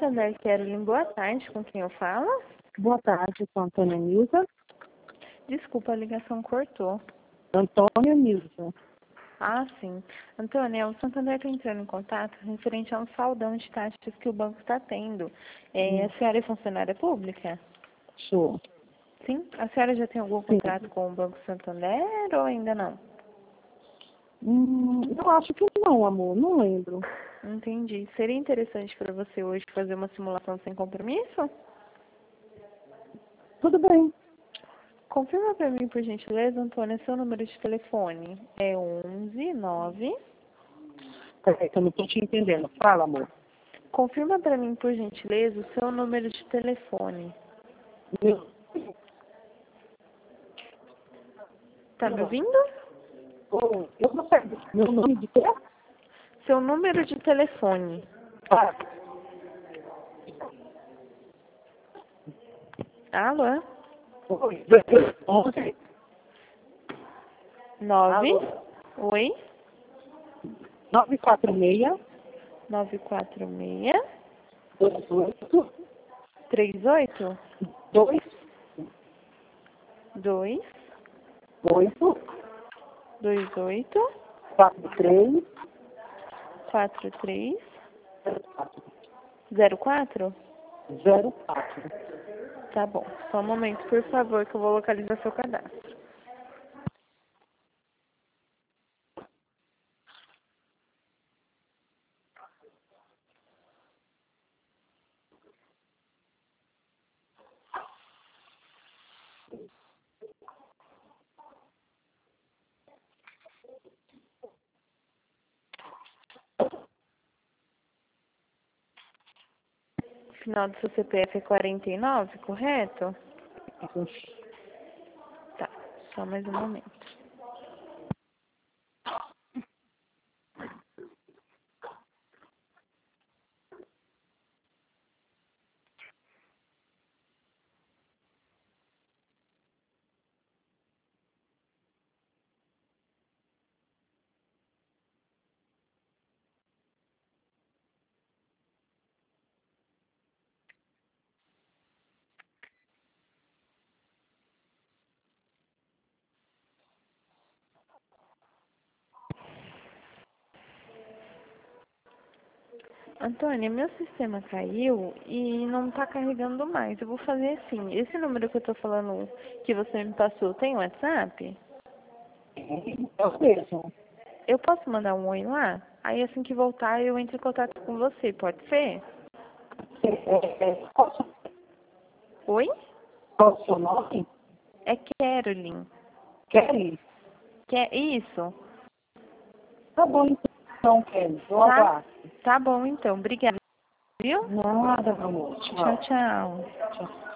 Santander Carolyn, boa tarde, com quem eu falo? Boa tarde, sou Antônia Nilza. Desculpa, a ligação cortou. Antônia Nilza. Ah, sim. Antônia, o Santander está entrando em contato referente a um saldão de taxas que o banco está tendo. A senhora é funcionária pública? Sou. Sim? A senhora já tem algum contrato com o Banco Santander ou ainda não? Eu acho que não, amor, não lembro. Entendi. Seria interessante para você hoje fazer uma simulação sem compromisso? Tudo bem. Confirma para mim, por gentileza, Antônia, seu número de telefone. É 11 9. Peraí, que eu não estou te entendendo. Fala, amor. Confirma para mim, por gentileza, o seu número de telefone. Meu, Tá me ouvindo? eu não sei. Meu nome de quê? Seu número de telefone. Ah, Alô? oi. 11. 9. Alô. Oi? 946 946 28 38 2 2 8 28 43 43 04. 04? 04. Tá bom. Só um momento, por favor, que eu vou localizar seu cadastro. O final do seu CPF é 49, correto? Tá. Só mais um momento. Antônia, meu sistema caiu e não tá carregando mais. Eu vou fazer assim. Esse número que eu tô falando, que você me passou, tem WhatsApp? É o mesmo. Eu posso mandar um oi lá? Aí assim que voltar eu entro em contato com você, pode ser? Oi? Qual o seu nome? É Carolyn. Kelly? Isso? Tá bom, então, Kelly. Eu Tá? aguardo. Tá bom então. Obrigada. Viu? Nada, meu amor. Tchau, Tchau. tchau. Tchau.